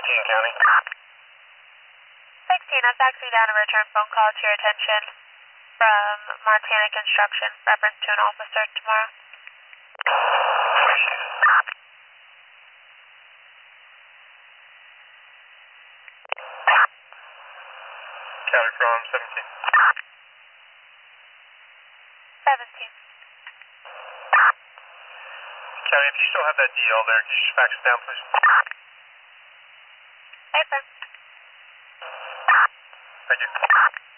County. 16, I'm faxing down a return phone call to your attention from Montana Construction, reference to an officer tomorrow. County from 17. 17. County, if you still have that DL there, could you just fax it down, please? Hey, sir. Thank you.